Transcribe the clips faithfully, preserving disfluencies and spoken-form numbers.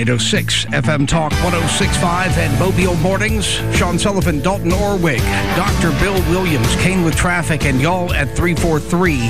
eight oh six F M Talk one oh six point five and Mobile Mornings. Sean Sullivan, Dalton Orwig, Doctor Bill Williams, Kane with Traffic, and y'all at three four three,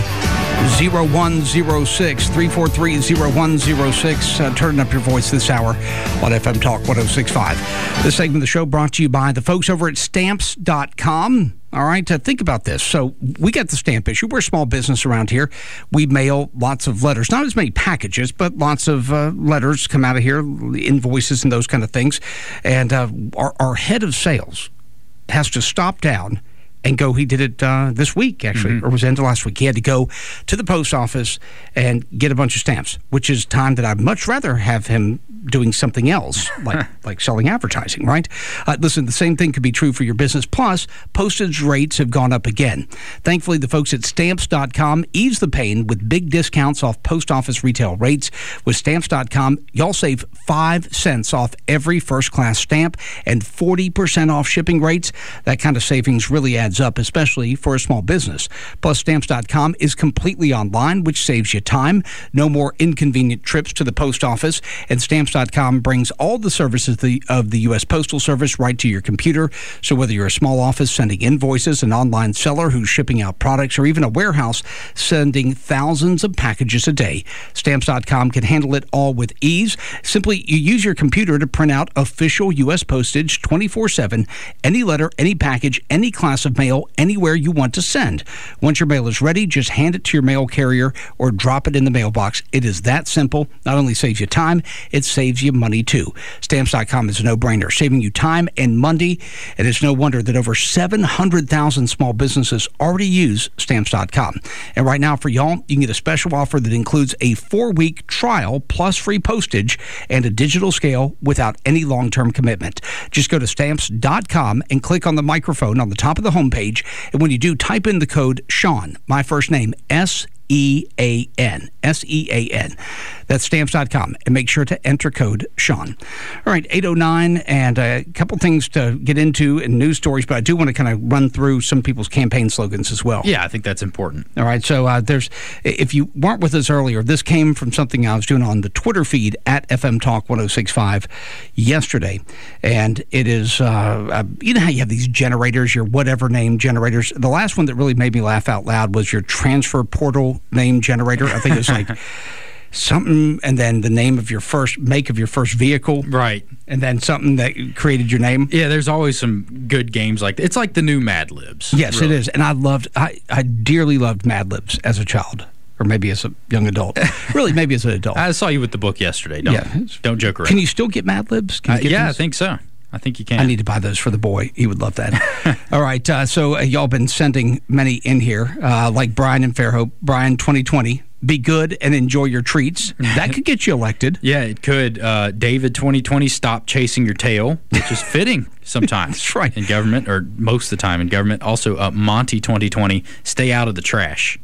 oh one oh six, three four three, oh one oh six. Uh, turning up your voice this hour on F M Talk one oh six point five. This segment of the show brought to you by the folks over at Stamps dot com. All right, uh, think about this. So we got the stamp issue. We're a small business around here. We mail lots of letters. Not as many packages, but lots of uh, letters come out of here, invoices and those kind of things. And uh, our, our head of sales has to stop down and go. He did it uh, this week, actually, mm-hmm. or was it end of last week. He had to go to the post office and get a bunch of stamps, which is time that I'd much rather have him doing something else, like like selling advertising, right? Uh, listen, the same thing could be true for your business. Plus, postage rates have gone up again. Thankfully, the folks at Stamps dot com ease the pain with big discounts off post office retail rates. With Stamps dot com, y'all save five cents off every first-class stamp and forty percent off shipping rates. That kind of savings really adds up, especially for a small business. Plus, Stamps dot com is completely online, which saves you time. No more inconvenient trips to the post office. And Stamps dot com brings all the services of the, of the U S Postal Service right to your computer. So whether you're a small office sending invoices, an online seller who's shipping out products, or even a warehouse sending thousands of packages a day, Stamps dot com can handle it all with ease. Simply, you use your computer to print out official U S postage twenty-four seven, any letter, any package, any class of mail, anywhere you want to send. Once your mail is ready, just hand it to your mail carrier or drop it in the mailbox. It is that simple. Not only saves you time, it saves you money too. Stamps dot com is a no-brainer, saving you time and money. And it's no wonder that over seven hundred thousand small businesses already use Stamps dot com. And right now for y'all, you can get a special offer that includes a four-week trial plus free postage and a digital scale without any long-term commitment. Just go to Stamps dot com and click on the microphone on the top of the homepage. And when you do, type in the code Sean, my first name, S E A N. S E A N. That's Stamps dot com. And make sure to enter code Sean. All right, eight oh nine, and a couple things to get into in news stories, but I do want to kind of run through some people's campaign slogans as well. Yeah, I think that's important. All right, so uh, there's, if you weren't with us earlier, this came from something I was doing on the Twitter feed at F M Talk one oh six point five yesterday. And it is, uh, uh, you know how you have these generators, your whatever name generators. The last one that really made me laugh out loud was your transfer portal name generator. I think it was like something, and then the name of your first, make of your first vehicle. Right. And then something that created your name. Yeah, there's always some good games like that. It's like the new Mad Libs. Yes, really. It is. And I loved, I, I dearly loved Mad Libs as a child. Or maybe as a young adult. Really, maybe as an adult. I saw you with the book yesterday. Don't, yeah. don't joke around. Can you still get Mad Libs? Can you uh, get yeah, those? I think so. I think you can. I need to buy those for the boy. He would love that. All right. Uh, so uh, y'all been sending many in here, uh, like Brian and Fairhope. Brian, twenty twenty, be good and enjoy your treats. That could get you elected. Yeah, it could. Uh, David, twenty twenty, stop chasing your tail, which is fitting sometimes. That's right. In government, or most of the time in government. Also, uh, Monty, twenty twenty, stay out of the trash.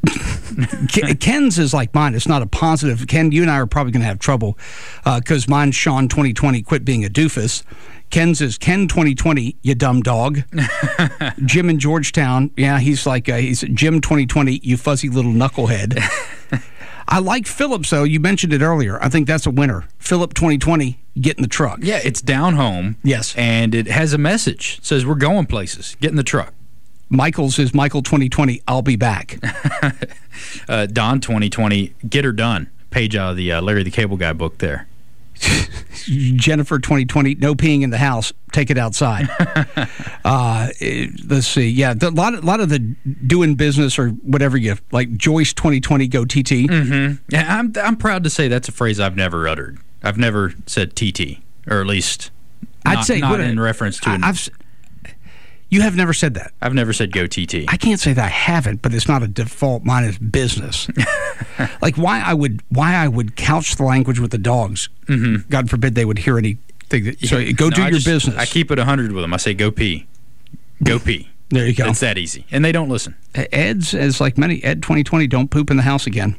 Ken's is like mine. It's not a positive. Ken, you and I are probably going to have trouble because uh, mine's Sean, twenty twenty, quit being a doofus. Ken's is Ken twenty twenty, you dumb dog. Jim in Georgetown, yeah, he's like, uh, he's Jim twenty twenty, you fuzzy little knucklehead. I like Phillips, though. You mentioned it earlier. I think that's a winner. Phillip twenty twenty, get in the truck. Yeah, it's down home. Yes. And it has a message. It says, we're going places. Get in the truck. Michael's is Michael twenty twenty, I'll be back. uh, Don twenty twenty, get her done. Page out of the uh, Larry the Cable Guy book there. Jennifer twenty twenty, no peeing in the house, take it outside. uh, let's see. Yeah, a lot, of, lot of the doing business or whatever you like. Joyce twenty twenty, go T T. Mm-hmm. Yeah, I'm I'm proud to say that's a phrase I've never uttered. I've never said T T, or at least not, I'd say not what, in reference to. An, I've. You have never said that. I've never said go T T. I can't say that I haven't, but it's not a default. Mine is business. Like why I would why I would couch the language with the dogs. Mm-hmm. God forbid they would hear anything. That, so go no, do I your just, business. I keep it one hundred with them. I say go pee. Go pee. There you go. It's that easy. And they don't listen. Ed's, as like many, Ed twenty twenty, don't poop in the house again.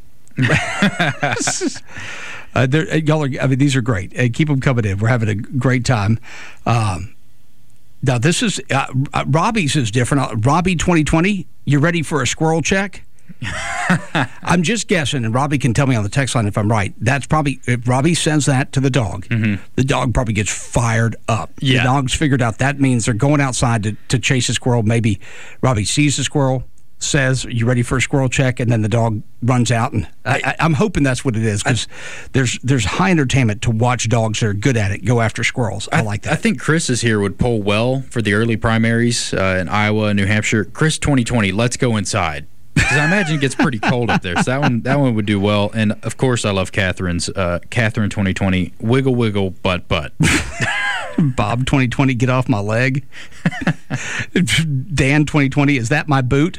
uh, y'all are, I mean, these are great. Uh, keep them coming in. We're having a great time. Um, Now, this is, uh, uh, Robbie's is different. Uh, Robbie twenty twenty, you ready for a squirrel check? I'm just guessing, and Robbie can tell me on the text line if I'm right. That's probably, if Robbie sends that to the dog, mm-hmm. the dog probably gets fired up. Yeah. The dog's figured out that means they're going outside to, to chase a squirrel. Maybe Robbie sees the squirrel, says, "You ready for a squirrel check?" And then the dog runs out. And I, I, I'm hoping that's what it is, because there's there's high entertainment to watch dogs that are good at it go after squirrels. I, I like that. I think Chris's here would poll well for the early primaries uh, in Iowa and New Hampshire. Chris twenty twenty, let's go inside. Because I imagine it gets pretty cold up there. So that one that one would do well. And, of course, I love Catherine's. Uh, Catherine twenty twenty, wiggle, wiggle, butt, butt. Bob twenty twenty, get off my leg. Dan twenty twenty, is that my boot?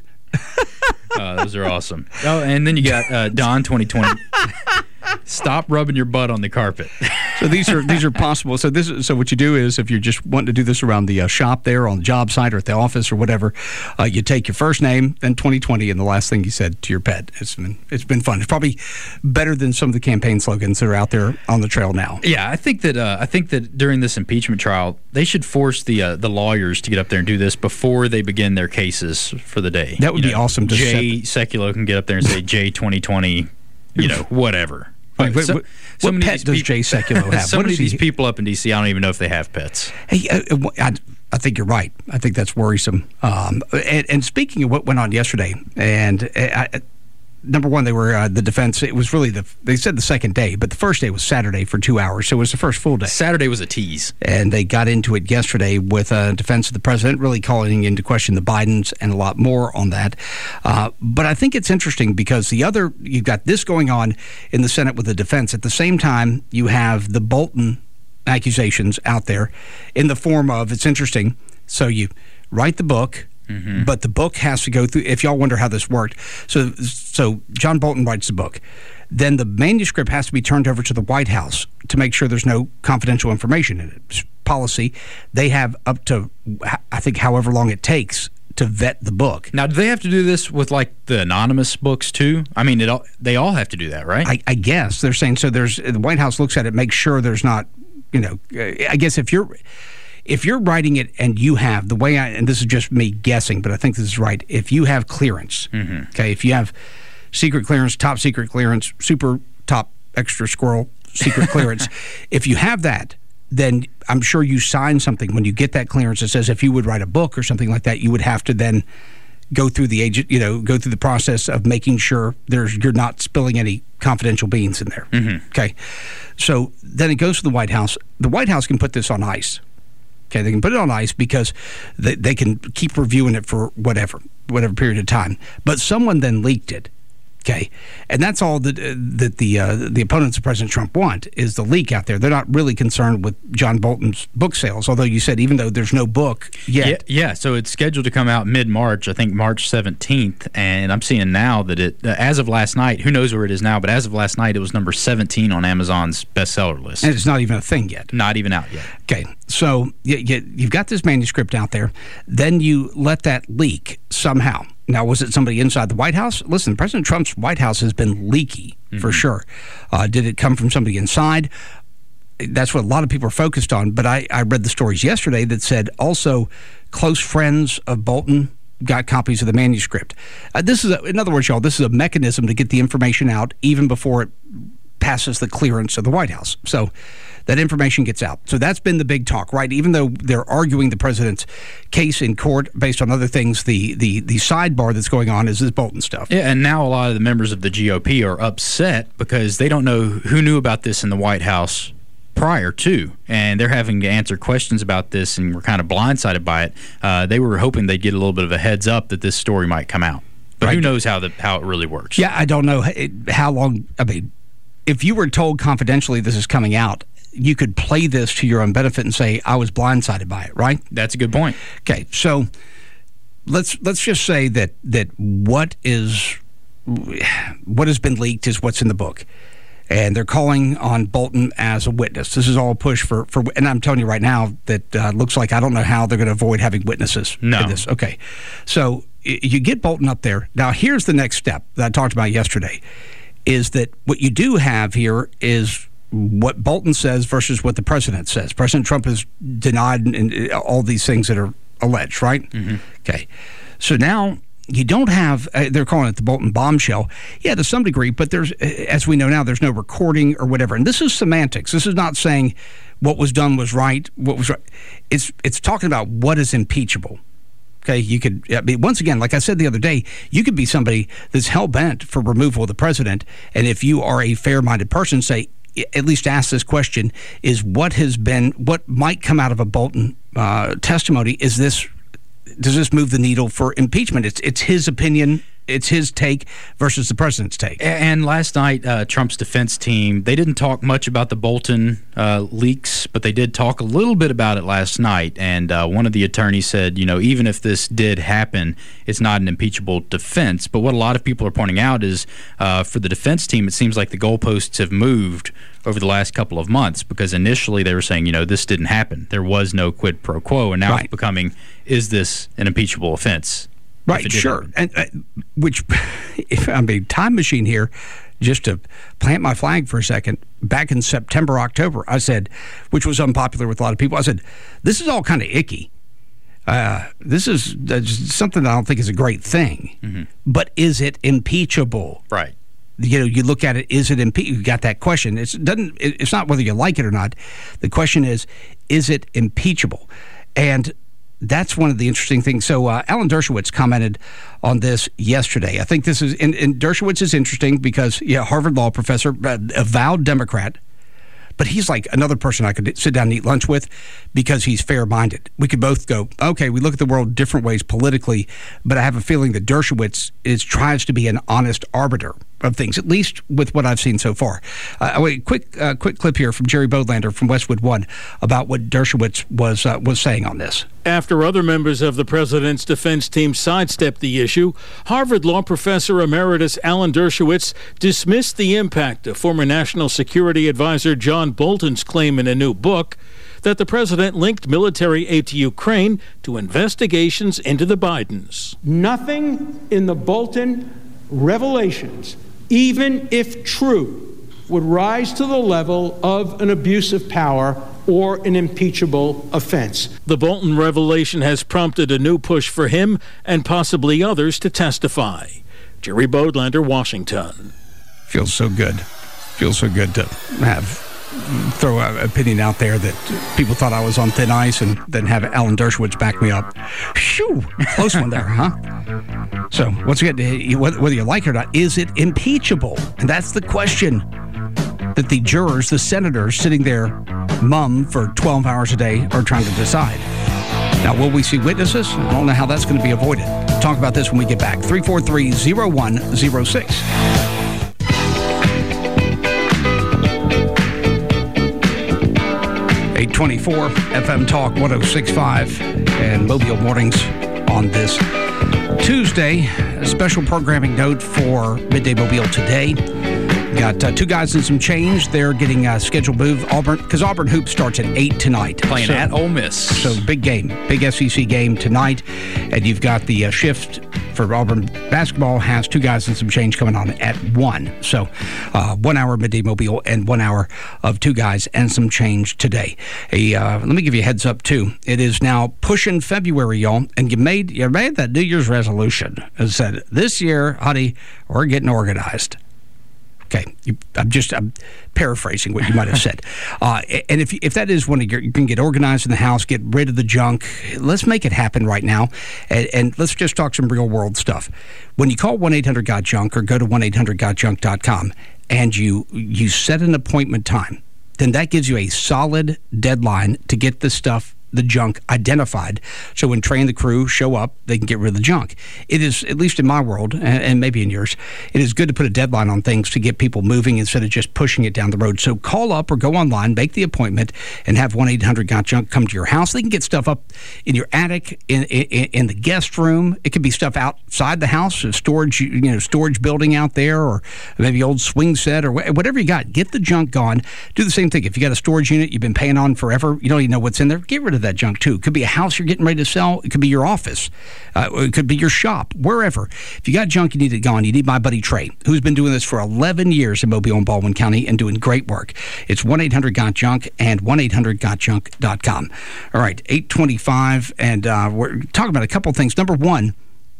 uh, those are awesome. Oh, and then you got uh, Don twenty twenty. Stop rubbing your butt on the carpet. So these are these are possible. So this is, so what you do is, if you're just wanting to do this around the uh, shop there, on the job site or at the office or whatever, uh, you take your first name, then twenty twenty, and the last thing you said to your pet. It's been it's been fun. It's probably better than some of the campaign slogans that are out there on the trail now. Yeah, I think that uh, I think that during this impeachment trial, they should force the uh, the lawyers to get up there and do this before they begin their cases for the day. That would you be know, awesome. To Jay Sekulow can get up there and say J twenty twenty, you know, whatever. Wait, what, so, what, so what pet does Jay Sekulow have? So what many of these he, people up in D C, I don't even know if they have pets. Hey, uh, I, I think you're right. I think that's worrisome. Um, and, and speaking of what went on yesterday, and I, number one, they were uh, the defense. It was really the they said the second day, but the first day was Saturday for two hours, so it was the first full day. Saturday was a tease, and they got into it yesterday with a defense of the president, really calling into question the Bidens and a lot more on that. Uh, but I think it's interesting because the other you've got this going on in the Senate with the defense. At the same time, you have the Bolton accusations out there in the form of, it's interesting. So you write the book. Mm-hmm. But the book has to go through, if y'all wonder how this worked, so so John Bolton writes the book. Then the manuscript has to be turned over to the White House to make sure there's no confidential information in it. It's policy. They have up to, I think, however long it takes to vet the book. Now, do they have to do this with, like, the anonymous books, too? I mean, it all, they all have to do that, right? I, I guess. They're saying, so there's, the White House looks at it, makes sure there's not, you know, I guess if you're... If you're writing it and you have the way I, and this is just me guessing, but I think this is right. If you have clearance, mm-hmm. okay, if you have secret clearance, top secret clearance, super top extra squirrel secret clearance, if you have that, then I'm sure you sign something when you get that clearance that says if you would write a book or something like that, you would have to then go through the agent, you know, go through the process of making sure there's you're not spilling any confidential beans in there. Mm-hmm. Okay, so then it goes to the White House. The White House can put this on ice. Okay, they can put it on ice because they, they can keep reviewing it for whatever, whatever period of time. But someone then leaked it. Okay, and that's all that uh, that the uh, the opponents of President Trump want is the leak out there. They're not really concerned with John Bolton's book sales, although you said even though there's no book yet. Yeah, yeah so it's scheduled to come out mid-March, I think March seventeenth, and I'm seeing now that it, uh, as of last night, who knows where it is now, but as of last night, it was number seventeen on Amazon's bestseller list. And it's not even a thing yet. Not even out yet. Okay, so you, you, you've got this manuscript out there, then you let that leak somehow. Now, was it somebody inside the White House? Listen, President Trump's White House has been leaky, mm-hmm. for sure. Uh, did it come from somebody inside? That's what a lot of people are focused on. But I, I read the stories yesterday that said also close friends of Bolton got copies of the manuscript. Uh, this is, a, in other words, y'all, this is a mechanism to get the information out even before it passes the clearance of the White House. So that information gets out. So that's been the big talk, right? Even though they're arguing the president's case in court based on other things, the the the sidebar that's going on is this Bolton stuff. Yeah, and now a lot of the members of the G O P are upset because they don't know who knew about this in the White House prior to, and they're having to answer questions about this, and we're kind of blindsided by it. Uh, they were hoping they'd get a little bit of a heads up that this story might come out. But right. Who knows how the how it really works? Yeah, I don't know how long. I mean, if you were told confidentially this is coming out, you could play this to your own benefit and say, I was blindsided by it, right? That's a good point. Okay, so let's let's just say that that what is what has been leaked is what's in the book. And they're calling on Bolton as a witness. This is all a push for, for and I'm telling you right now that uh, looks like I don't know how they're going to avoid having witnesses no. in this. Okay, so you get Bolton up there. Now, here's the next step that I talked about yesterday, is that what you do have here is what Bolton says versus what the president says. President Trump has denied and all these things that are alleged, right? Mm-hmm. Okay. So now you don't have, uh, they're calling it the Bolton bombshell. Yeah, to some degree, but there's, as we know now, there's no recording or whatever. And this is semantics. This is not saying what was done was right, what was right. It's, it's talking about what is impeachable. Okay, you could, I mean, once again, like I said the other day, you could be somebody that's hell-bent for removal of the president, and if you are a fair-minded person, say, at least ask this question, is what has been, what might come out of a Bolton uh, testimony, is this, does this move the needle for impeachment? It's, it's his opinion. It's his take versus the president's take. And last night, uh, Trump's defense team, they didn't talk much about the Bolton uh, leaks, but they did talk a little bit about it last night. And uh, one of the attorneys said, you know, even if this did happen, it's not an impeachable defense. But what a lot of people are pointing out is uh, for the defense team, it seems like the goalposts have moved over the last couple of months, because initially they were saying, you know, this didn't happen. There was no quid pro quo. And now right. it's becoming, is this an impeachable offense? Right, sure. And uh, which, if I'm a time machine here, just to plant my flag for a second, back in September, October, I said, which was unpopular with a lot of people, I said, this is all kind of icky. Uh, this is uh, something that I don't think is a great thing. Mm-hmm. But is it impeachable? Right. You know, you look at it, is it impeachable? You got that question. It's, doesn't, it's not whether you like it or not. The question is, is it impeachable? And that's one of the interesting things. So uh, Alan Dershowitz commented on this yesterday. I think this is, and, and Dershowitz is interesting because, yeah, Harvard law professor, avowed Democrat, but he's like another person I could sit down and eat lunch with because he's fair-minded. We could both go, okay, we look at the world different ways politically, but I have a feeling that Dershowitz is tries to be an honest arbiter of things, at least with what I've seen so far. Uh, wait, quick, uh, quick clip here from Jerry Bodlander from Westwood One about what Dershowitz was uh, was saying on this. After other members of the president's defense team sidestepped the issue, Harvard law professor emeritus Alan Dershowitz dismissed the impact of former National Security Advisor John Bolton's claim in a new book that the president linked military aid to Ukraine to investigations into the Bidens. Nothing in the Bolton revelations, even if true, would rise to the level of an abuse of power or an impeachable offense. The Bolton revelation has prompted a new push for him and possibly others to testify. Jerry Bodlander, Washington. Feels so good. Feels so good to have throw an opinion out there that people thought I was on thin ice and then have Alan Dershowitz back me up. Shoo! Close one there, huh? So, once again, whether you like it or not, is it impeachable? And that's the question that the jurors, the senators sitting there mum for twelve hours a day are trying to decide. Now, will we see witnesses? I don't know how that's going to be avoided. Talk about this when we get back. three four three, zero one zero six. eight twenty-four F M Talk one oh six point five and Mobile Mornings on this Tuesday. A special programming note for Midday Mobile today. Got uh, two guys and some change. They're getting a scheduled move. Auburn, because Auburn Hoops starts at eight tonight. Playing so, at Ole Miss. So big game, big S E C game tonight. And you've got the uh, shift for Auburn basketball has two guys and some change coming on at one. So uh, one hour Midday Mobile and one hour of two guys and some change today. A, uh, let me give you a heads up, too. It is now pushing February, y'all. And you made, you made that New Year's resolution and said, this year, honey, we're getting organized. Okay, you, I'm just I'm paraphrasing what you might have said. Uh, and if if that is one of your, you can get organized in the house, get rid of the junk. Let's make it happen right now, and, and let's just talk some real world stuff. When you call one eight hundred got junk or go to one eight hundred got junk dot com and you you set an appointment time, then that gives you a solid deadline to get the stuff, the junk, identified. So when Trey and the crew show up, they can get rid of the junk. It is, at least in my world, and maybe in yours, it is good to put a deadline on things to get people moving instead of just pushing it down the road. So call up or go online, make the appointment, and have one eight hundred got junk come to your house. They can get stuff up in your attic, in, in, in the guest room. It could be stuff outside the house, a storage, you know, storage building out there, or maybe old swing set, or whatever you got. Get the junk gone. Do the same thing. If you got a storage unit you've been paying on forever, you don't even know what's in there, get rid of that junk too. It could be a house you're getting ready to sell. It could be your office. Uh, it could be your shop, wherever. If you got junk you need it gone, you need my buddy Trey, who's been doing this for eleven years in Mobile and Baldwin County and doing great work. It's one eight hundred got junk and one eight hundred got junk dot com. All right, eight twenty-five, and uh, we're talking about a couple things. Number one,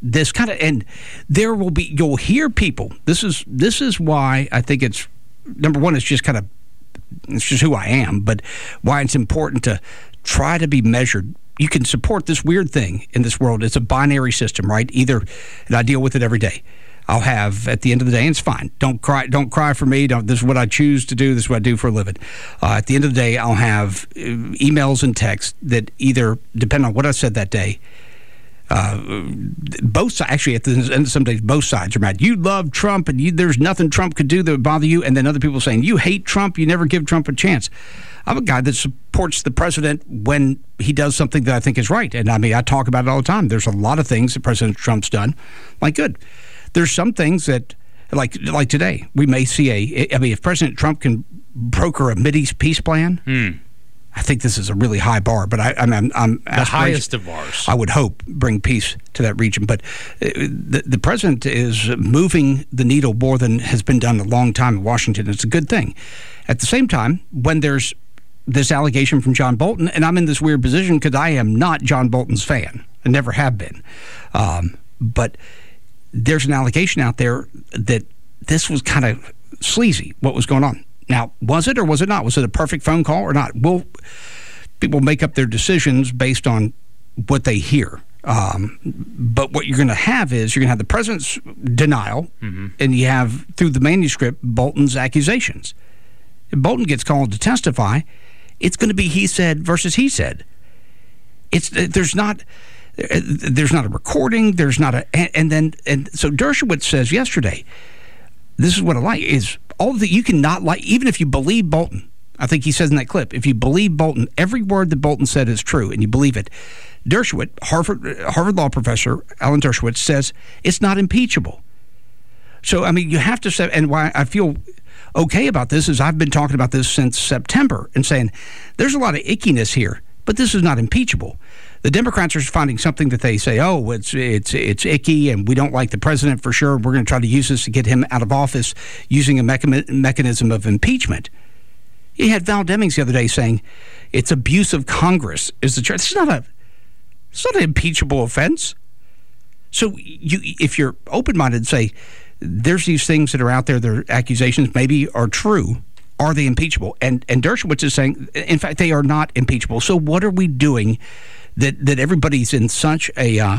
this kind of, and there will be, you'll hear people. This is this is why I think it's, number one, it's just kind of, it's just who I am, but why it's important to try to be measured. You can support this weird thing in this world. It's a binary system, right? Either, and I deal with it every day. I'll have at the end of the day, and it's fine. Don't cry. Don't cry for me. Don't. This is what I choose to do. This is what I do for a living. Uh, at the end of the day, I'll have emails and texts that either depend on what I said that day. Uh, both sides, actually, at the end of some days, both sides are mad. You love Trump, and you, there's nothing Trump could do that would bother you. And then other people saying you hate Trump. You never give Trump a chance. I'm a guy that supports the president when he does something that I think is right. And I mean, I talk about it all the time. There's a lot of things that President Trump's done. Like, good. There's some things that, like like today, we may see a, I mean, if President Trump can broker a Mideast peace plan, mm. I think this is a really high bar. But I, I'm, I'm, I'm the highest of bars. I would hope bring peace to that region. But the, the president is moving the needle more than has been done in a long time in Washington. It's a good thing. At the same time, when there's this allegation from John Bolton, and I'm in this weird position because I am not John Bolton's fan. I never have been. Um, but there's an allegation out there that this was kind of sleazy, what was going on. Now, was it or was it not? Was it a perfect phone call or not? Well, people make up their decisions based on what they hear. Um, but what you're going to have is you're going to have the president's denial, mm-hmm. and you have, through the manuscript, Bolton's accusations. If Bolton gets called to testify, it's going to be he said versus he said. It's there's not there's not a recording. There's not a and then and so Dershowitz says yesterday. This is what I like is all that you cannot like even if you believe Bolton. I think he says in that clip, if you believe Bolton, every word that Bolton said is true, and you believe it. Dershowitz, Harvard Harvard law professor Alan Dershowitz says it's not impeachable. So I mean, you have to say, and why I feel okay about this is I've been talking about this since September and saying there's a lot of ickiness here, but this is not impeachable. The Democrats are finding something that they say, oh, it's it's it's icky and we don't like the president for sure. We're going to try to use this to get him out of office using a mecha- mechanism of impeachment. You had Val Demings the other day saying it's abuse of Congress is the charge. It's not a it's not an impeachable offense. So you if you're open-minded and say there's these things that are out there, their accusations maybe are true. Are they impeachable? And and Dershowitz is saying, in fact, they are not impeachable. So what are we doing that, that everybody's in such a uh,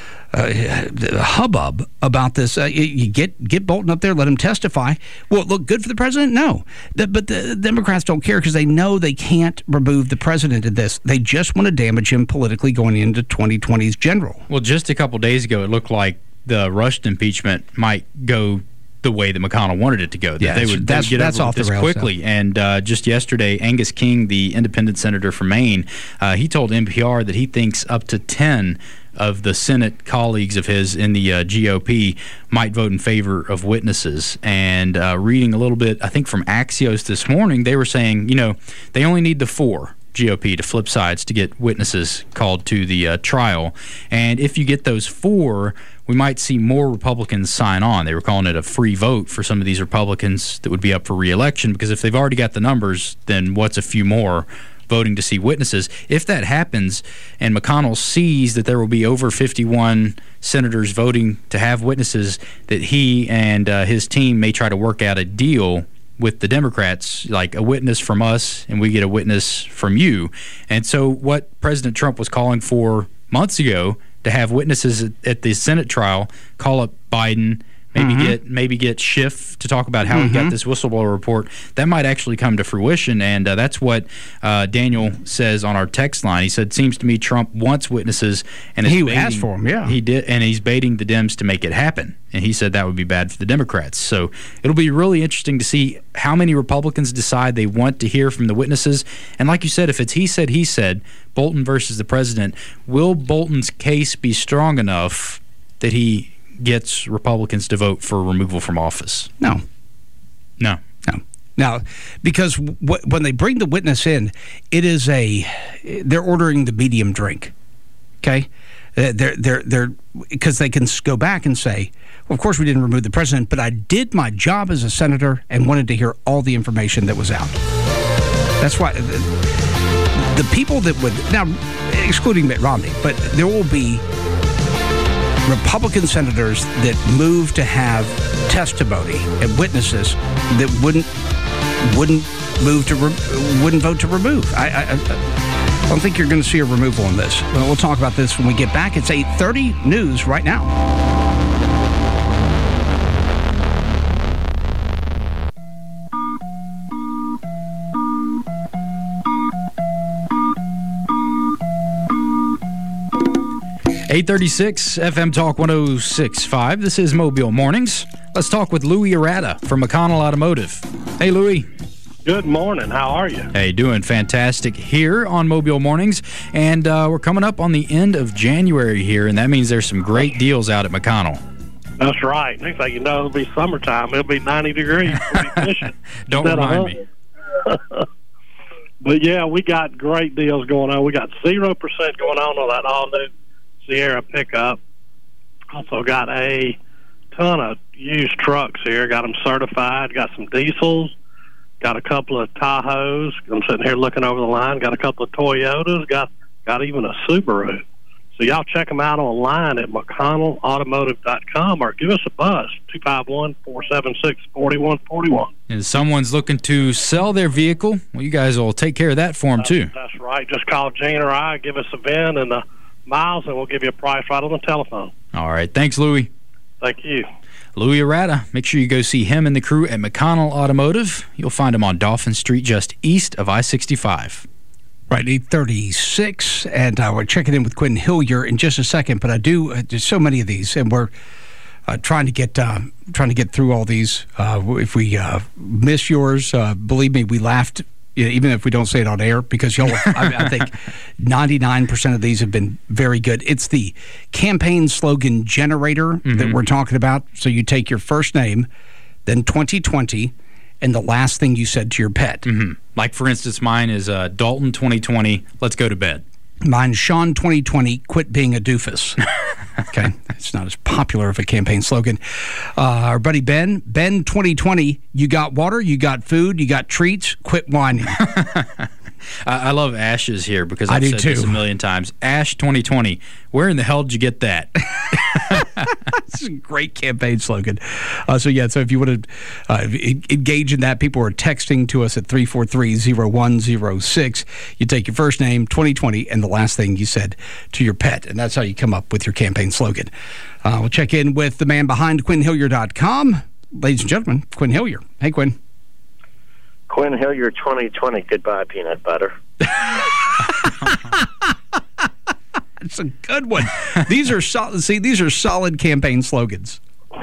uh, hubbub about this? Uh, you, you get get Bolton up there, let him testify. Will it look good for the president? No. The, but the Democrats don't care because they know they can't remove the president in this. They just want to damage him politically going into twenty twenty's general. Well, just a couple days ago, it looked like the rushed impeachment might go the way that McConnell wanted it to go. That yeah, they would, that's, they would get that's over off the this rails quickly. now. And uh, just yesterday, Angus King, the independent senator from Maine, uh, he told N P R that he thinks up to ten of the Senate colleagues of his in the uh, G O P might vote in favor of witnesses. And uh, reading a little bit, I think from Axios this morning, they were saying, you know, they only need the four G O P to flip sides to get witnesses called to the uh, trial. And if you get those four, we might see more Republicans sign on. They were calling it a free vote for some of these Republicans that would be up for re-election, because if they've already got the numbers, then what's a few more voting to see witnesses? If that happens and McConnell sees that there will be over fifty-one senators voting to have witnesses, that he and uh, his team may try to work out a deal with the Democrats, like a witness from us and we get a witness from you. And so what President Trump was calling for months ago, to have witnesses at, at the Senate trial, call up Biden, maybe mm-hmm. get maybe get Schiff to talk about how mm-hmm. he got this whistleblower report, that might actually come to fruition. And uh, that's what uh, Daniel says on our text line. He said, seems to me Trump wants witnesses. And he baiting, asked for them, yeah. He did, and he's baiting the Dems to make it happen. And he said that would be bad for the Democrats. So it'll be really interesting to see how many Republicans decide they want to hear from the witnesses. And like you said, if it's he said, he said, Bolton versus the president, will Bolton's case be strong enough that he gets Republicans to vote for removal from office? No. No. No. Now, because w- when they bring the witness in, it is a, they're ordering the medium drink, okay? They're, they're, they're, because they can go back and say, well, of course we didn't remove the president, but I did my job as a senator and wanted to hear all the information that was out. That's why the, the people that would, now, excluding Mitt Romney, but there will be Republican senators that moved to have testimony and witnesses that wouldn't wouldn't move to re- wouldn't vote to remove. I, I, I don't think you're going to see a removal in this. Well, we'll talk about this when we get back. It's eight thirty news right now. eight thirty-six F M Talk one oh six point five. This is Mobile Mornings. Let's talk with Louis Arata from McConnell Automotive. Hey, Louis. Good morning. How are you? Hey, doing fantastic here on Mobile Mornings. And uh, we're coming up on the end of January here, and that means there's some great deals out at McConnell. That's right. Next thing you know, it'll be summertime. It'll be ninety degrees. We'll be fishing. Don't remind me. But, yeah, we got great deals going on. We got zero percent going on on that all-new Sierra pickup. Also got a ton of used trucks here. Got them certified. Got some diesels. Got a couple of Tahoes. I'm sitting here looking over the line. Got a couple of Toyotas. Got got even a Subaru. So y'all check them out online at McConnell Automotive dot com or give us a buzz, two five one, four seven six, four one four one. And if someone's looking to sell their vehicle, well, you guys will take care of that for them, that's, too. That's right. Just call Gene or I, give us a V I N and the miles, and we'll give you a price right on the telephone. All right. Thanks, Louis. Thank you. Louis Arata. Make sure you go see him and the crew at McConnell Automotive. You'll find him on Dauphin Street just east of I sixty-five. Right, eight thirty-six, and uh, we're checking in with Quinn Hillier in just a second, but I do, uh, there's so many of these, and we're uh, trying to get uh, trying to get through all these. Uh, if we uh, miss yours, uh, believe me, we laughed, even if we don't say it on air, because y'all, I, I think ninety-nine percent of these have been very good. It's the campaign slogan generator mm-hmm. that we're talking about. So you take your first name, then twenty twenty, and the last thing you said to your pet. Mm-hmm. Like, for instance, mine is uh, Dalton twenty twenty, let's go to bed. Mine's Sean twenty twenty, quit being a doofus. Okay, it's not as popular of a campaign slogan. Uh, our buddy Ben, Ben twenty twenty, you got water, you got food, you got treats, quit whining. I love Ash's here because I've I do said too. this a million times. Ash twenty twenty, where in the hell did you get that? This is a great campaign slogan. Uh, so, yeah, so if you want to uh, engage in that, people are texting to us at three four three, zero one zero six. You take your first name, twenty twenty, and the last thing you said to your pet, and that's how you come up with your campaign slogan. Uh, we'll check in with the man behind Quinn Hillier dot com. Ladies and gentlemen, Quinn Hillier. Hey, Quinn. Quinn Hillier twenty twenty, goodbye peanut butter. That's a good one. These are solid. See, these are solid campaign slogans.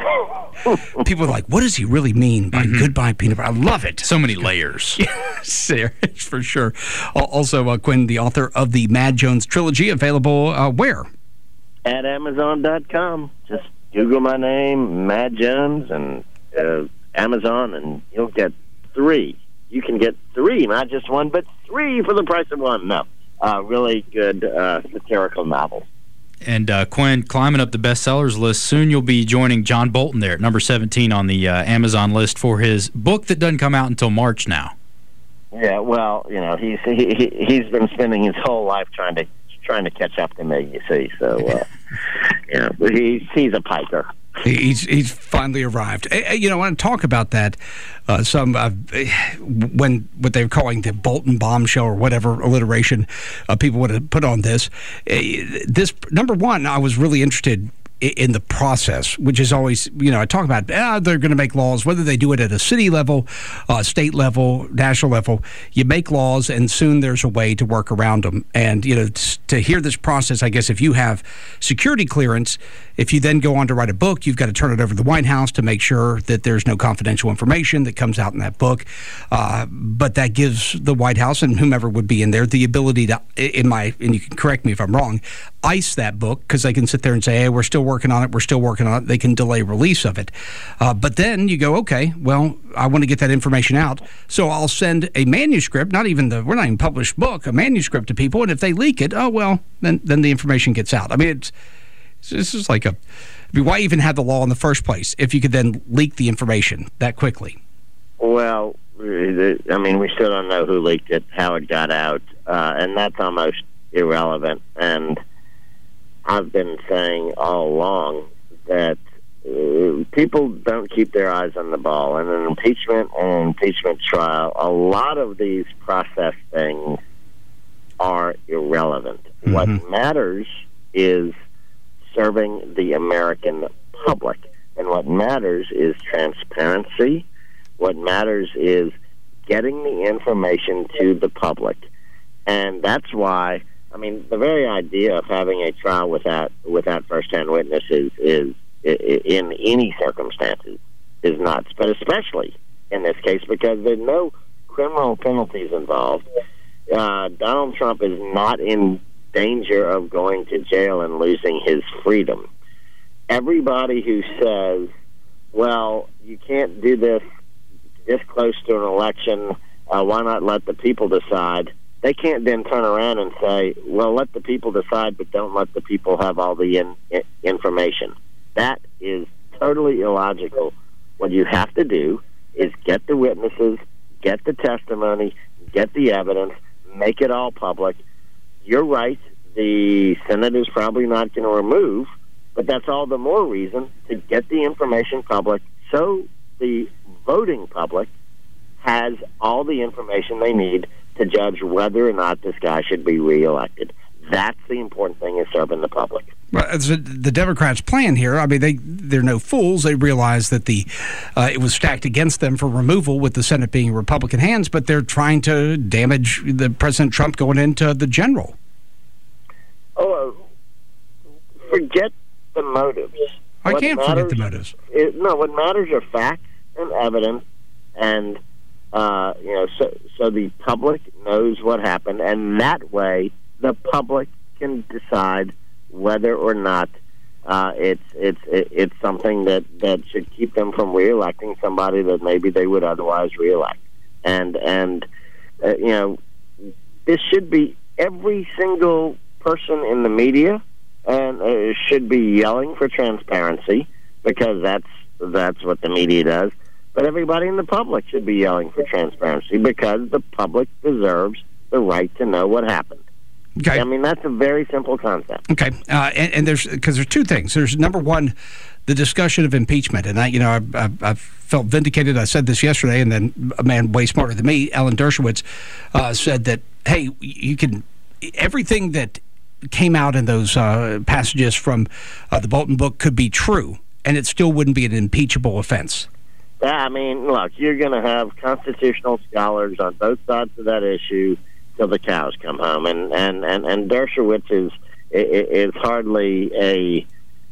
People are like, what does he really mean by mm-hmm. goodbye peanut butter? I love it. So many layers. Yes, for sure. Also, uh, Quinn, the author of the Mad Jones trilogy, available uh, where? At Amazon dot com. Just Google my name, Mad Jones, and uh, Amazon, and you'll get three. You can get three, not just one, but three for the price of one. No, uh, really good uh, satirical novels. And uh, Quinn, climbing up the bestsellers list, soon you'll be joining John Bolton there at number seventeen on the uh, Amazon list for his book that doesn't come out until March now. Yeah, well, you know, he's he, he's been spending his whole life trying to trying to catch up to me. You see, so uh, yeah, but he's he's a piker. He's he's finally arrived. You know, I want to talk about that. Uh, some uh, when what they're calling the Bolton bombshell or whatever alliteration uh, people would have put on this. Uh, this number one, I was really interested in the process, which is always, you know, I talk about ah, they're going to make laws, whether they do it at a city level, uh, state level, national level. You make laws, and soon there's a way to work around them. And, you know, to hear this process, I guess if you have security clearance, if you then go on to write a book, you've got to turn it over to the White House to make sure that there's no confidential information that comes out in that book. Uh, but that gives the White House and whomever would be in there the ability to, in my, and you can correct me if I'm wrong, ice that book, because they can sit there and say, hey, we're still working on it, we're still working on it. They can delay release of it. Uh, but then you go, okay, well, I want to get that information out, so I'll send a manuscript, not even the, we're not even published book, a manuscript to people, and if they leak it, oh, well, then, then the information gets out. I mean, it's, this is like a, I mean, why even have the law in the first place if you could then leak the information that quickly? Well, I mean, we still don't know who leaked it, how it got out, uh, and that's almost irrelevant. And I've been saying all along that uh, people don't keep their eyes on the ball. In an impeachment and an impeachment trial, a lot of these process things are irrelevant. Mm-hmm. What matters is serving the American public. And what matters is transparency. What matters is getting the information to the public. And that's why, I mean, the very idea of having a trial without without first-hand witnesses is, is, in any circumstances, is nuts. But especially in this case, because there's no criminal penalties involved. Uh, Donald Trump is not in danger of going to jail and losing his freedom. Everybody who says, well, you can't do this this close to an election, uh, why not let the people decide? They can't then turn around and say, well, let the people decide, but don't let the people have all the in, in, information. That is totally illogical. What you have to do is get the witnesses, get the testimony, get the evidence, make it all public. You're right, the Senate is probably not going to remove, but that's all the more reason to get the information public so the voting public has all the information they need to judge whether or not this guy should be reelected. That's the important thing, is serving the public. Well, it's a, the Democrats' plan here, I mean, they, they're no fools. They realize that the uh, it was stacked against them for removal with the Senate being in Republican hands, but they're trying to damage the President Trump going into the general. Oh, forget the motives. I what can't matters, forget the motives. It, no, what matters are facts and evidence, and uh, you know, so so the public knows what happened, and that way the public can decide whether or not uh, it's it's it's something that, that should keep them from reelecting somebody that maybe they would otherwise reelect. And and uh, you know, this should be every single person in the media, and uh, should be yelling for transparency, because that's that's what the media does. But everybody in the public should be yelling for transparency, because the public deserves the right to know what happened. Okay. I mean, that's a very simple concept. Okay, uh, and, and there's because there's two things. There's number one, the discussion of impeachment, and I, you know, I, I, I felt vindicated. I said this yesterday, and then a man way smarter than me, Alan Dershowitz, uh, said that, hey, you can everything that came out in those uh, passages from uh, the Bolton book could be true, and it still wouldn't be an impeachable offense. Yeah, I mean, look, you're going to have constitutional scholars on both sides of that issue till the cows come home, and and and, and Dershowitz is is hardly a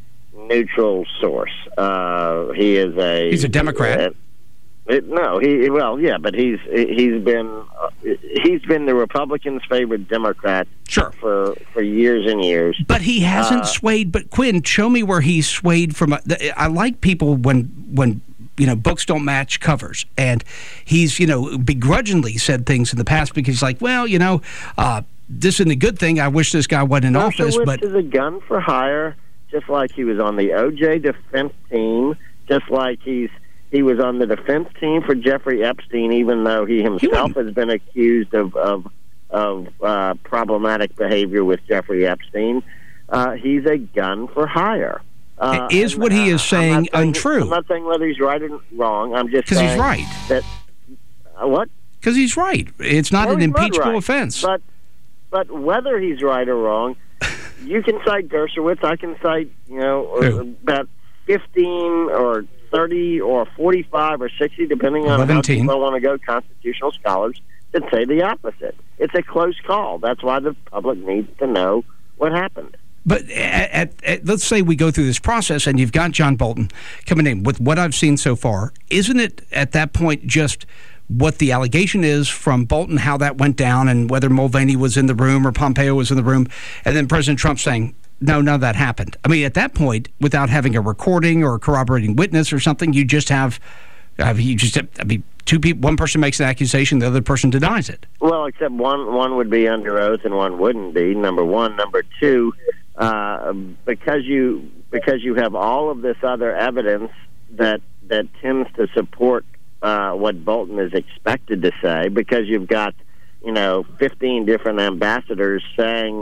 neutral source. Uh, he is a he's a Democrat. Uh, it, no, he well, yeah, but he's he's been uh, he's been the Republicans' favorite Democrat sure. for for years and years. But he hasn't uh, swayed. But Quinn, show me where he's swayed from. A, I like people when when. you know, books don't match covers. And he's, you know, begrudgingly said things in the past because he's like, well, you know, uh, this isn't a good thing. I wish this guy wasn't in office. But is a gun for hire, just like he was on the O J defense team, just like he's he was on the defense team for Jeffrey Epstein, even though he himself he has been accused of of, of uh, problematic behavior with Jeffrey Epstein. Uh, he's a gun for hire. Uh, is and, what he is uh, saying, saying untrue? I'm not saying whether he's right or wrong. I'm just saying he's right. That uh, what? Because he's right. It's not no, an impeachable right. offense. But but whether he's right or wrong, you can cite Dershowitz. I can cite you know Who? about fifteen or thirty or forty-five or sixty, depending on how people want to go. Constitutional scholars that say the opposite. It's a close call. That's why the public needs to know what happened. But at, at, at, let's say we go through this process and you've got John Bolton coming in. With what I've seen so far, isn't it at that point just what the allegation is from Bolton, how that went down, and whether Mulvaney was in the room or Pompeo was in the room, and then President Trump saying, no, none of that happened. I mean, at that point, without having a recording or a corroborating witness or something, you just have, uh, you just have, I mean, two people, one person makes an accusation, the other person denies it. Well, except one, one would be under oath and one wouldn't be, number one. Number two, Uh, because you because you have all of this other evidence that that tends to support uh, what Bolton is expected to say, because you've got you know fifteen different ambassadors saying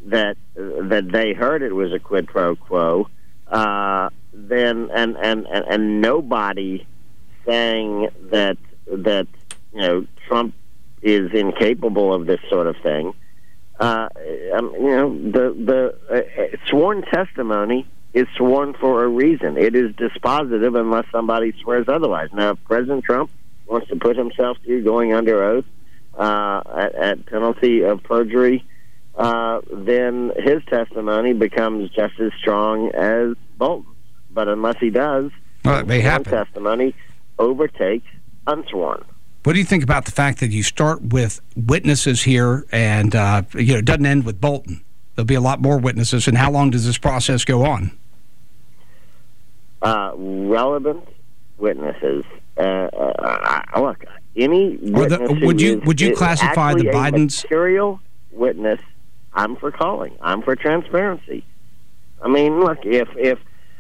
that uh, that they heard it was a quid pro quo, uh, then and, and, and, and nobody saying that that you know Trump is incapable of this sort of thing. Uh, um, you know, the the uh, sworn testimony is sworn for a reason. It is dispositive unless somebody swears otherwise. Now, if President Trump wants to put himself through going under oath uh, at, at penalty of perjury, uh, then his testimony becomes just as strong as Bolton's. But unless he does, well, it may sworn happen. testimony overtakes unsworn. What do you think about the fact that you start with witnesses here and uh, you know, it doesn't end with Bolton? There'll be a lot more witnesses. And how long does this process go on? Uh, relevant witnesses. Uh, uh, look, any witness the, would you is, would you classify the Bidens material witness? I'm for calling. I'm for transparency. I mean, look, if if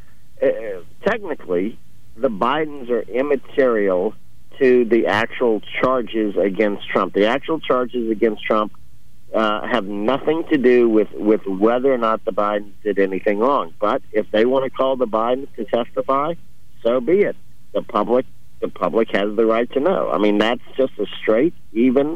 uh, technically the Bidens are immaterial to the actual charges against Trump. The actual charges against Trump uh, have nothing to do with, with whether or not the Bidens did anything wrong. But if they want to call the Bidens to testify, so be it. The public, the public has the right to know. I mean, that's just a straight, even,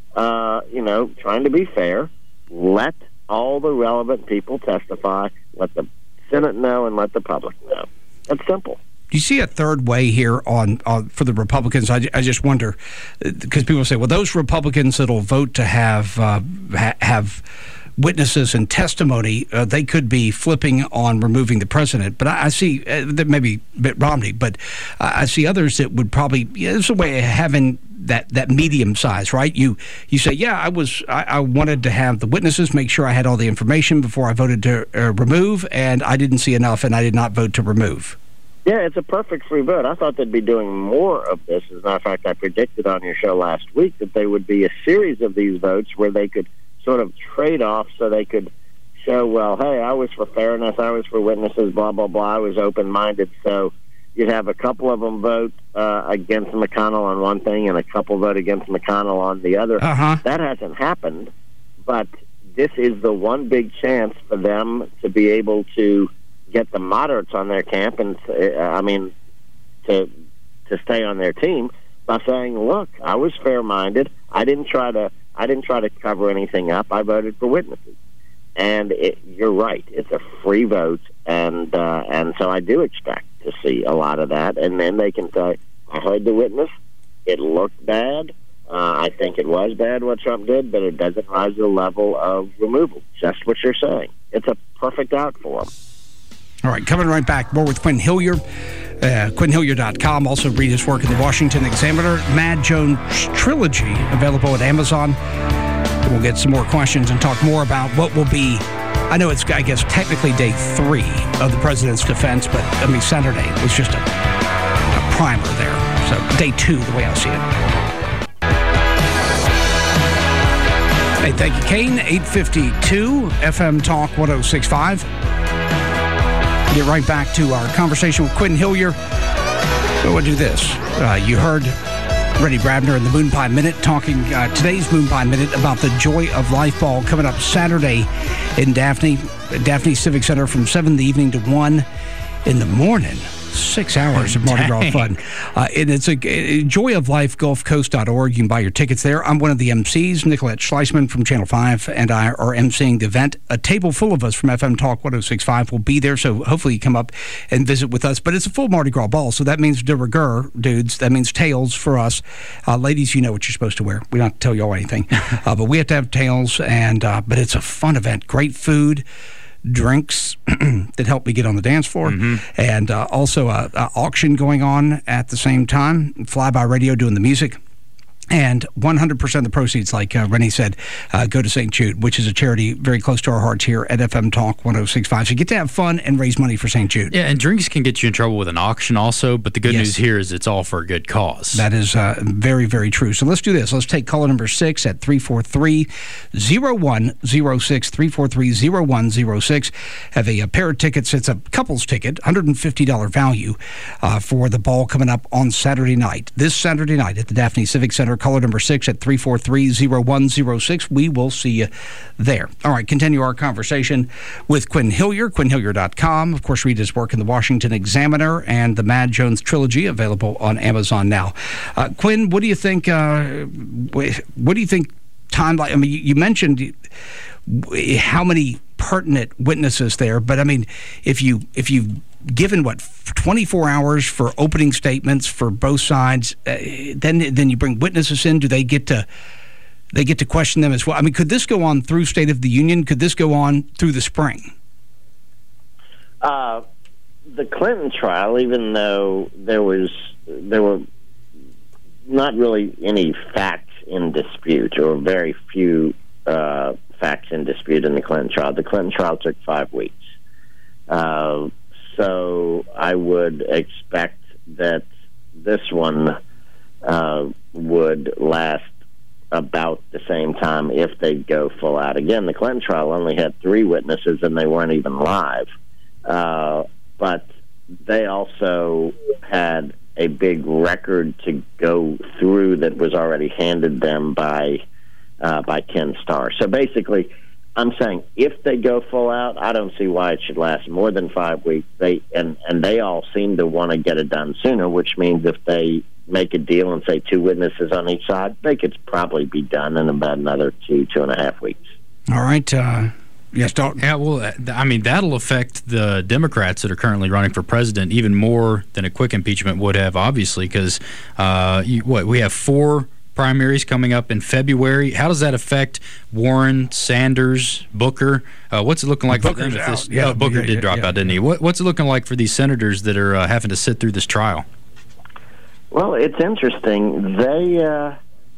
uh, you know, trying to be fair. Let all the relevant people testify. Let the Senate know and let the public know. That's simple. Do you see a third way here on, on for the Republicans? I, I just wonder, because people say, well, those Republicans that'll vote to have uh, ha have witnesses and testimony, uh, they could be flipping on removing the president. But I, I see uh, that maybe Mitt Romney, but I see others that would probably. Yeah, there's a way of having that that medium size, right? You you say, yeah, I was I, I wanted to have the witnesses, make sure I had all the information before I voted to uh, remove, and I didn't see enough, and I did not vote to remove. Yeah, it's a perfect free vote. I thought they'd be doing more of this. As a matter of fact, I predicted on your show last week that there would be a series of these votes where they could sort of trade off so they could show, well, hey, I was for fairness, I was for witnesses, blah, blah, blah. I was open-minded. So you'd have a couple of them vote uh, against McConnell on one thing and a couple vote against McConnell on the other. Uh-huh. That hasn't happened, but this is the one big chance for them to be able to get the moderates on their camp and, uh, I mean, to to stay on their team by saying, look, I was fair-minded. I didn't try to I didn't try to cover anything up. I voted for witnesses. And it, you're right. It's a free vote, and uh, and so I do expect to see a lot of that. And then they can say, I heard the witness. It looked bad. Uh, I think it was bad what Trump did, but it doesn't rise to the level of removal. Just what you're saying. It's a perfect out for them. All right, coming right back. More with Quinn Hillier, uh, Quinn Hillier dot com. Also read his work in the Washington Examiner. Mad Jones Trilogy, available at Amazon. We'll get some more questions and talk more about what will be, I know it's, I guess, technically day three of the president's defense, but, I mean, Saturday was just a, a primer there. So day two, the way I see it. Hey, thank you, Kane. eight fifty-two, F M Talk one oh six point five. Get right back to our conversation with Quinn Hillier. We'll do this. Uh, you heard Rennie Brabner in the Moon Pie Minute talking uh, today's Moon Pie Minute about the Joy of Life Ball coming up Saturday in Daphne, Daphne Civic Center from seven in the evening to one in the morning. Six hours of Mardi Gras fun. Uh, and it's a, a joy of life gulf coast dot org. You can buy your tickets there. I'm one of the M Cs. Nicolette Schleisman from Channel five and I are emceeing the event. A table full of us from F M Talk one oh six point five will be there, so hopefully you come up and visit with us. But it's a full Mardi Gras ball, so that means de rigueur, dudes. That means tails for us. Uh, ladies, you know what you're supposed to wear. We don't have to tell y'all anything. uh, but we have to have tails, and uh, but it's a fun event. Great food. Drinks that help me get on the dance floor, mm-hmm. and uh, also a, a auction going on at the same time. Fly-by radio doing the music. And one hundred percent of the proceeds, like uh, Rennie said, uh, go to Saint Jude, which is a charity very close to our hearts here at F M Talk one oh six point five. So you get to have fun and raise money for Saint Jude. Yeah, and drinks can get you in trouble with an auction also, but the good yes. news here is it's all for a good cause. That is uh, very, very true. So let's do this. Let's take caller number six at three four three, zero one zero six, three four three, zero one zero six. Have a, a pair of tickets. It's a couple's ticket, one hundred fifty dollars value uh, for the ball coming up on Saturday night. This Saturday night at the Daphne Civic Center. caller number six at three four three, zero one zero six. We will see you there. All right, continue our conversation with Quinn Hillier, quinn hillier dot com. Of course, read his work in the Washington Examiner and the Mad Jones trilogy, available on Amazon now. Uh, Quinn, what do you think? Uh, what do you think? Time like I mean, you mentioned how many pertinent witnesses there, but I mean, if you if you've given what twenty-four hours for opening statements for both sides, uh, then then you bring witnesses in. Do they get to they get to question them as well? I mean, could this go on through State of the Union? Could this go on through the spring? Uh, the Clinton trial, even though there was there were not really any facts in dispute, or very few uh, facts in dispute in the Clinton trial. The Clinton trial took five weeks. Uh, so I would expect that this one uh, would last about the same time if they go full out. Again, the Clinton trial only had three witnesses, and they weren't even live. Uh, but they also had a big record to go through that was already handed them by uh, by Ken Starr. So basically, I'm saying if they go full out, I don't see why it should last more than five weeks. They and, and they all seem to want to get it done sooner, which means if they make a deal and say two witnesses on each side, they could probably be done in about another two, two and a half weeks. All right. Uh Yes, Dalton. Yeah, well, I mean, that'll affect the Democrats that are currently running for president even more than a quick impeachment would have, obviously, because uh, you, what we have four primaries coming up in February. How does that affect Warren, Sanders, Booker? Uh, what's it looking like Booker's for them? If this, out. Yeah, oh, Booker yeah, did yeah, drop yeah, out, didn't yeah. he? What, what's it looking like for these senators that are uh, having to sit through this trial? Well, it's interesting. They, uh,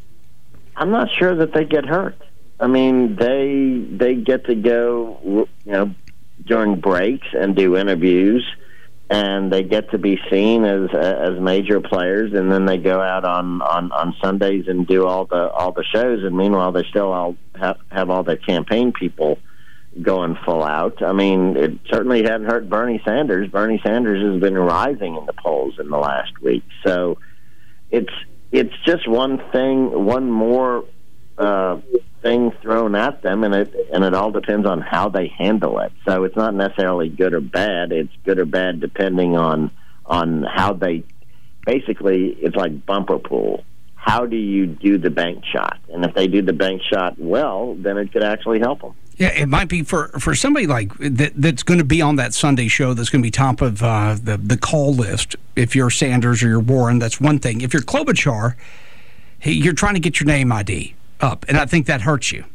I'm not sure that they get hurt. I mean, they they get to go, you know, during breaks and do interviews, and they get to be seen as as major players, and then they go out on, on, on Sundays and do all the all the shows, and meanwhile they still all have have all their campaign people going full out. I mean, it certainly hadn't hurt Bernie Sanders. Bernie Sanders has been rising in the polls in the last week, so it's it's just one thing, one more Uh, thing thrown at them, and it and it all depends on how they handle it. So it's not necessarily good or bad. It's good or bad depending on on how they. Basically, it's like bumper pool. How do you do the bank shot? And if they do the bank shot well, then it could actually help them. Yeah, it might be for, for somebody like that that's going to be on that Sunday show that's going to be top of uh, the the call list. If you're Sanders or you're Warren, that's one thing. If you're Klobuchar, hey, you're trying to get your name I D up, and I think that hurts you.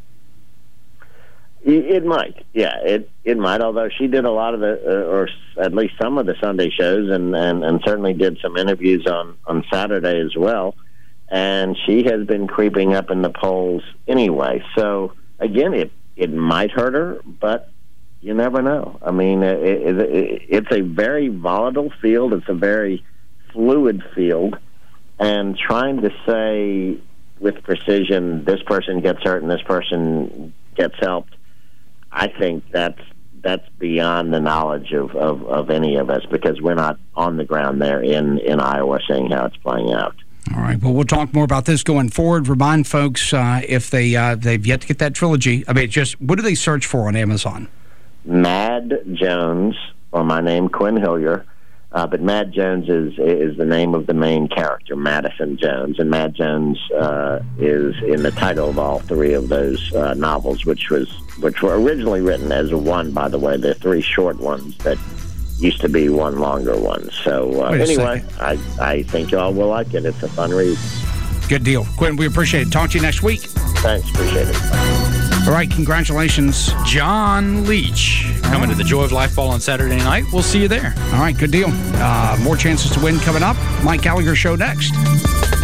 It might, yeah, it it might. Although she did a lot of the, uh, or at least some of the Sunday shows, and, and, and certainly did some interviews on, on Saturday as well. And she has been creeping up in the polls anyway. So again, it it might hurt her, but you never know. I mean, it, it, it, it's a very volatile field. It's a very fluid field, and trying to say with precision, this person gets hurt and this person gets helped, I think that's that's beyond the knowledge of, of, of any of us, because we're not on the ground there in, in Iowa seeing how it's playing out. All right. Well, we'll talk more about this going forward. Remind folks uh, if they, uh, they've yet to get that trilogy. I mean, just what do they search for on Amazon? Mad Jones, or my name, Quinn Hillier. Uh, but Mad Jones is is the name of the main character, Madison Jones, and Mad Jones uh, is in the title of all three of those uh, novels, which was which were originally written as one. By the way, they're three short ones that used to be one longer one. So uh, anyway, I I think y'all will like it. It's a fun read. Good deal, Quinn. We appreciate it. Talk to you next week. Thanks, appreciate it. All right, congratulations, John Leach, coming to the Joy of Life Ball on Saturday night. We'll see you there. All right, good deal. Uh, more chances to win coming up. Mike Gallagher Show next.